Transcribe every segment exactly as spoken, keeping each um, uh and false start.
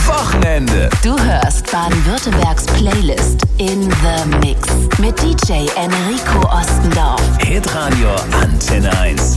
Wochenende. Du hörst Baden-Württembergs Playlist in the Mix mit D J Enrico Ostendorf. Hitradio Antenne eins.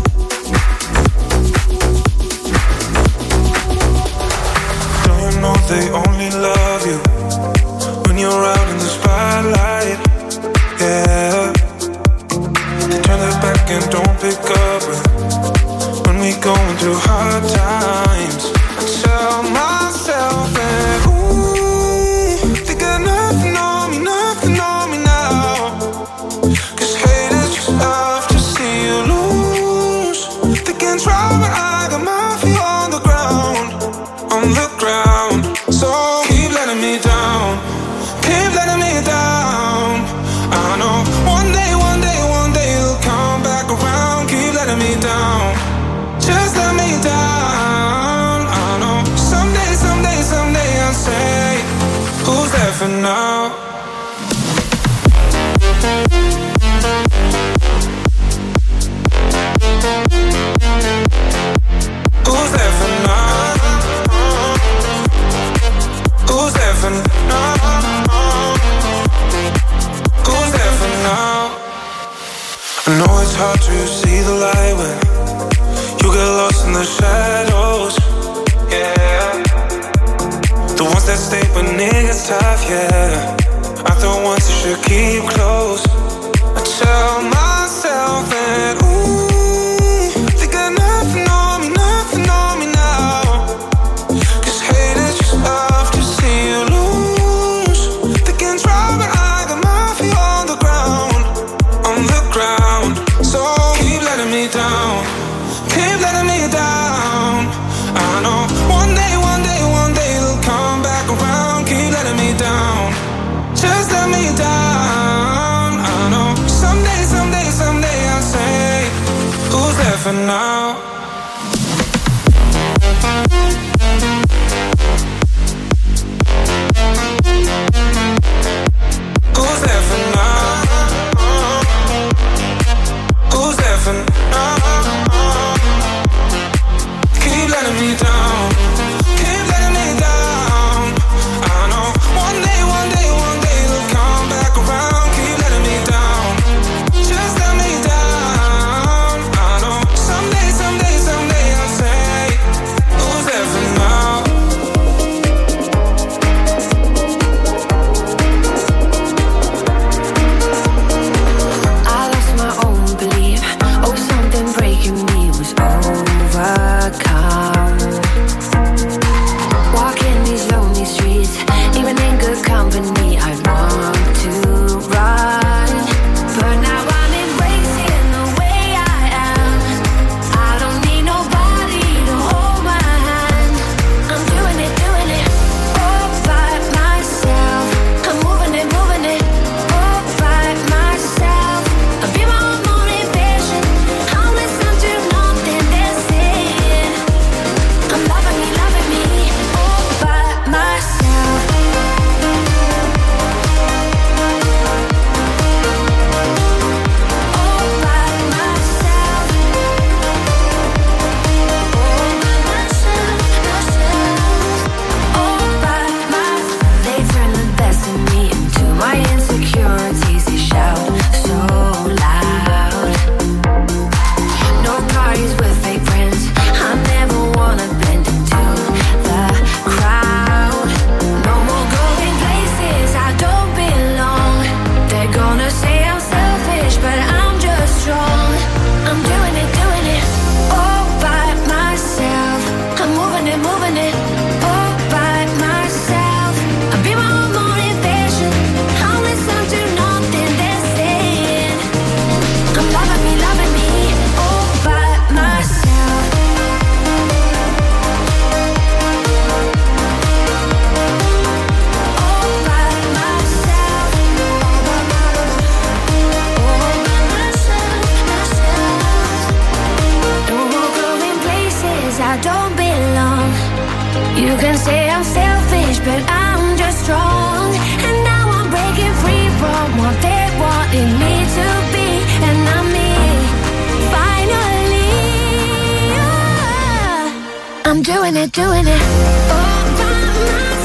Don't you know they only love you when you're out in the spotlight? Yeah. They turn their back and don't pick up when we going through hard times. I tell myself that ooh, they got nothing on me, nothing on me now. Cause haters just love to see you lose. They can try but I got my feet on the ground, on the ground. So keep letting me down, keep letting me down. I know one day, one day, one day you'll come back around. Keep letting me down, just let me down. I know someday, someday, someday I'll say, who's there for now? Who's there for now? Who's there for now? Who's there for now? I know it's hard to see the light when you get lost in the shadows, yeah. The ones that stay when it gets tough, yeah, are the ones you should keep close. I tell myself that ooh, they got nothing on me, nothing on me now. Cause haters just love to see you lose. They can try but I got my feet on the ground, on the ground. So keep letting me down, keep letting me down. I know one day, one day, one day it'll come back around. Keep letting me down, just let me down. I know someday, someday, someday I'll say, who's there for now? Who's there for now? Who's there for now? Keep letting me down, keep letting me down. I know one day, one day, one day it'll come back around. Keep letting me down, just let me down. I know someday, someday, someday I'll say, who's there for now? I lost my own belief. Oh, something breaking me was overcome. Walking these lonely streets, even in good company, I want to run. But now I'm embracing the way I am. I don't need nobody to hold my hand. I'm doing it, doing it all by myself. I'm moving it, moving it all by myself. I'll be my own motivation. I'll listen to nothing they're saying. I'm loving me, loving me all by myself. All by myself. All by myself, myself. All by myself. They turn the best in me into my insecurities. They shout so loud. No parties with fake friends. I never wanna blend into the crowd. No more going places I don't belong. They're gonna say I'm selfish, but I'm just strong. I'm doing it, doing it all by myself. I'm moving it, moving it all by myself. I'll be my own motivation. I'll listen to nothing they're saying. I'm loving me, loving me all by myself. All by myself. All by myself, myself. No more going places I don't belong. You can say I'm selfish, but I'm just strong. And now I'm breaking free from what they wanted me to be. And I'm me, finally. Yeah. I'm doing it, doing it all by myself.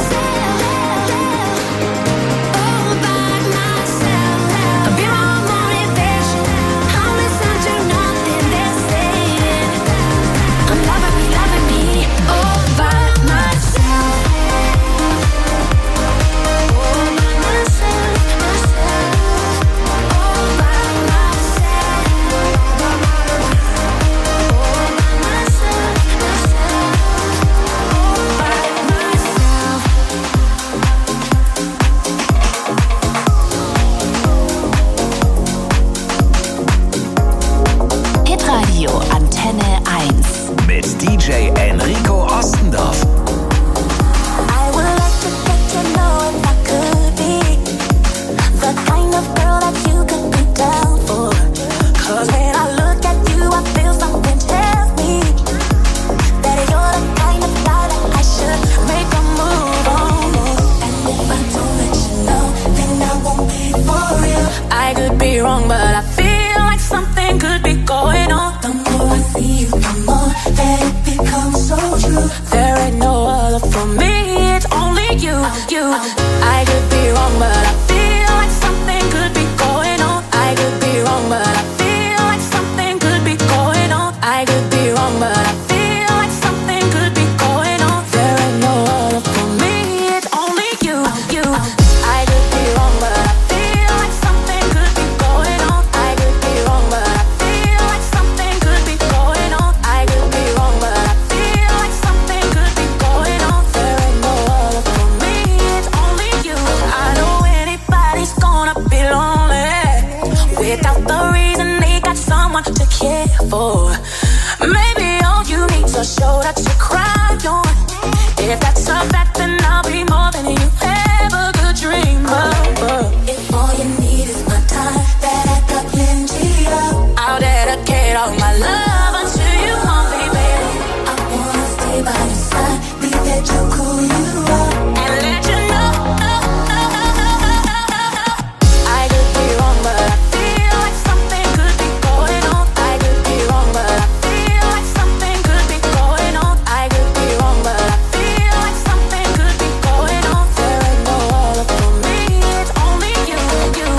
you. I could be wrong, but I feel like something could be going on. I could be wrong, but I feel like something could be going on. I could be wrong, but I feel like something could be going on. There ain't no other for me, it's only you, you. I could be wrong, but I feel like something could be going on. I could be wrong, but I feel like something could be going on. I could be wrong, but I feel like something could be going on. There ain't no other for me, it's only you. I know anybody's gonna be lonely without the reason they got someone to care for. Maybe all you need's a shoulder to cry on. If that's a fact, then I'll be more than you ever could dream of. If all you need is my time, that I got plenty of, I'll dedicate all my love until you want me, baby. I wanna stay by your side, be there to cool you up, and let you know, know, know, know, know, know, know, know. I could be wrong, but I feel like something could be going on. I could be wrong, but I feel like something could be going on. I could be wrong, but I feel like something could be going on. There ain't no other for me, it's only you, you.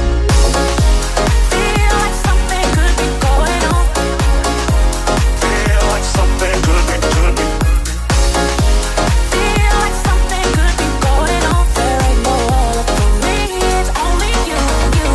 Feel like something could be going on. Feel like something could be, could be. Feel like something could be going on. There ain't no other for me, it's only you, you.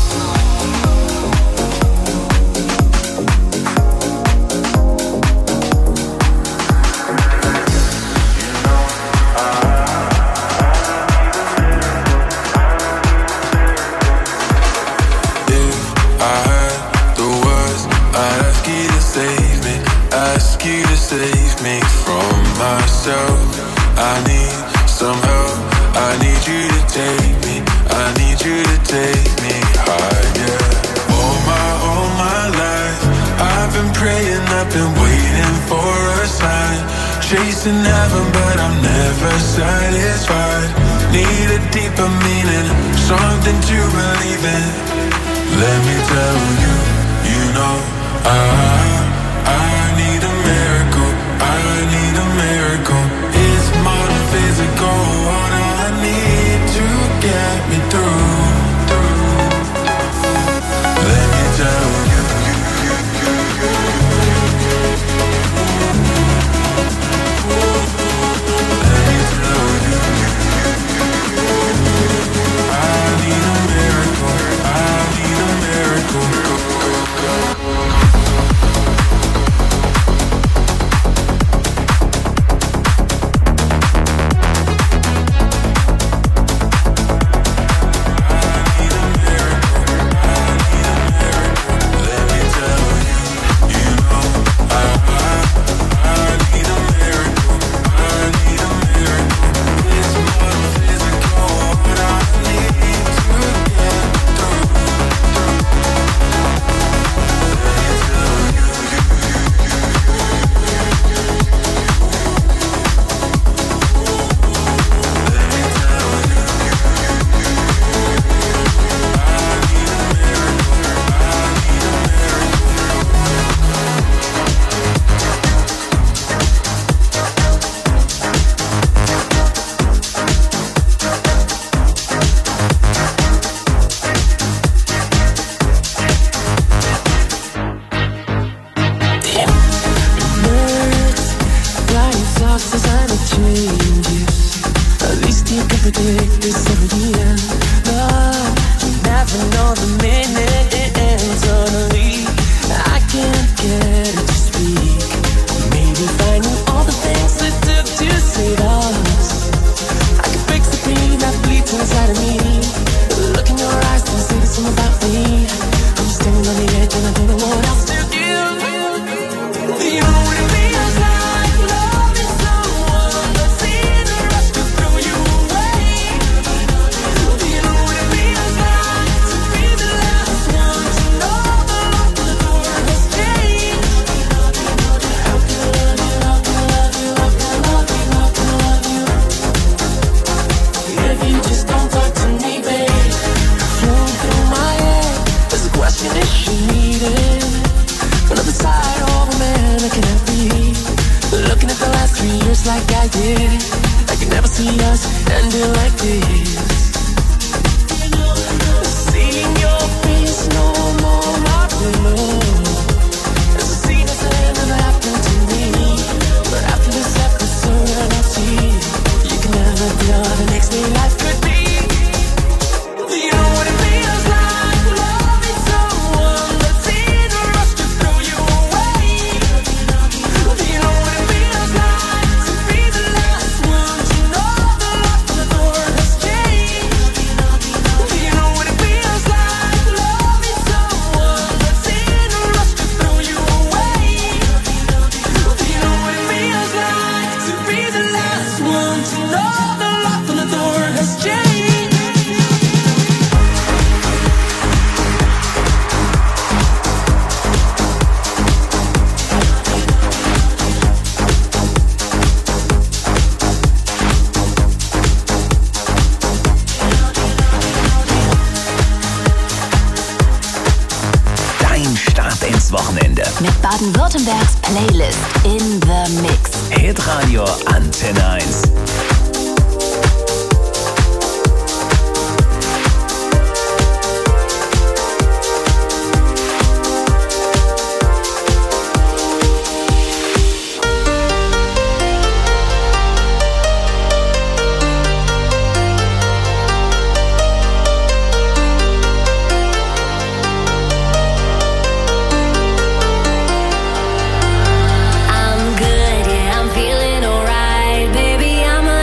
If I had the words, I'd ask you to save me, ask you to save me from myself. I need some help, I need you to take me, I need you to take me higher. All my, all my life, I've been praying, I've been waiting for a sign. Chasing heaven, but I'm never satisfied. Need a deeper meaning, something to believe in. Let me tell you, you know, I, I need a miracle, I need a miracle. It's more than physical, what I need to get me through, through. Let me tell you, you, you, you, you. Let me tell you, I need a miracle, I need a miracle. Go, go, go. see us ending like this. Seeing your face no more happening. It's a scene that never happened to me. But after this episode I see you can never be all the next day life could be. Do you know what it feels like? Loving someone that's in a rush to throw you away. Do you know what it feels like to be the last one to know the lock on the door has changed? Do you know what it feels like? Loving someone that's in a rush to throw you away. Do you know what it feels like to be the last one to know the lock on the door has changed? Dein Start ins Wochenende. Mit Baden-Württembergs Playlist in the Mix. Hitradio Antenne eins. I'm good, yeah, I'm feeling alright. Baby, I'm a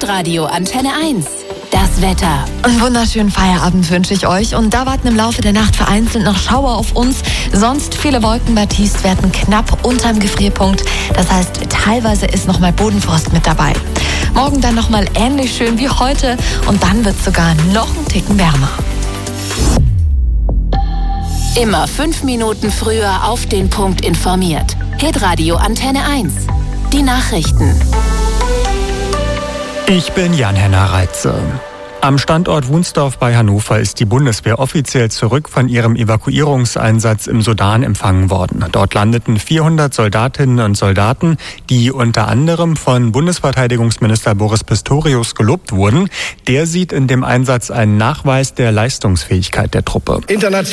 Hitradio Antenne eins. Das Wetter. Einen wunderschönen Feierabend wünsche ich euch. Und da warten im Laufe der Nacht vereinzelt noch Schauer auf uns. Sonst viele Wolken bei Tiefstwerten knapp unterm Gefrierpunkt. Das heißt, teilweise ist noch mal Bodenfrost mit dabei. Morgen dann noch mal ähnlich schön wie heute. Und dann wird es sogar noch einen Ticken wärmer. Immer fünf Minuten früher auf den Punkt informiert. Hitradio Antenne eins. Die Nachrichten. Ich bin Jan-Henner Reitze. Am Standort Wunsdorf bei Hannover ist die Bundeswehr offiziell zurück von ihrem Evakuierungseinsatz im Sudan empfangen worden. Dort landeten vierhundert Soldatinnen und Soldaten, die unter anderem von Bundesverteidigungsminister Boris Pistorius gelobt wurden. Der sieht in dem Einsatz einen Nachweis der Leistungsfähigkeit der Truppe.